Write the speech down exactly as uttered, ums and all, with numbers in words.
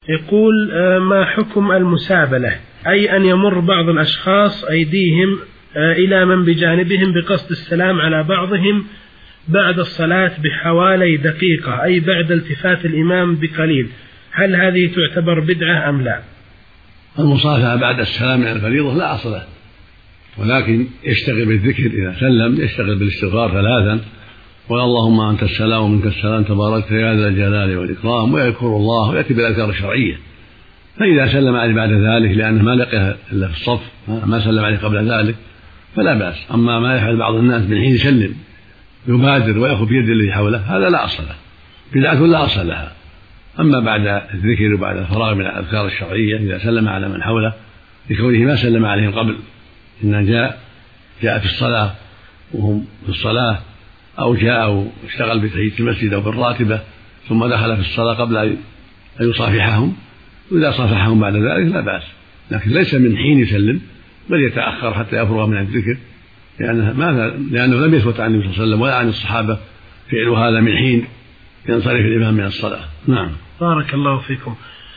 يقول ما حكم المسابلة، أي أن يمر بعض الأشخاص أيديهم إلى من بجانبهم بقصد السلام على بعضهم بعد الصلاة بحوالي دقيقة، أي بعد التفات الإمام بقليل، هل هذه تعتبر بدعة أم لا؟ المصافحة بعد السلام من الفريضة لا أصل له، ولكن يشتغل بالذكر إذا سلم، يشتغل بالاستغفار ثلاثا، واللهم أنت السلام ومنك السلام تباركت يا ذا الجلال والإكرام، ويذكر الله ويأتي بالأذكار الشرعية. فإذا سلم عليه بعد ذلك لأنه ما لقيه إلا في الصف، ما سلم عليه قبل ذلك، فلا بأس. أما ما يفعل بعض الناس من حين يسلم يبادر ويأخذ بيد الذي حوله، هذا لا أصل له، بدعة لا أصل لها. أما بعد الذكر وبعد الفراغ من الأذكار الشرعية إذا سلم على من حوله لكونه ما سلم عليهم قبل، إن جاء جاء في الصلاة وهم في الصلاة، أو جاء واشتغل بتحية المسجد أو بالراتبة ثم دخل في الصلاة قبل أن يصافحهم، وإذا صافحهم بعد ذلك لا بأس، لكن ليس من حين يسلم، بل يتأخر حتى يفرغ من الذكر، لأنه, لأنه لم يثبت عن النبي صلى الله عليه وسلم ولا عن الصحابة فعل هذا من حين ينصرف الإمام من الصلاة. نعم. بارك الله فيكم.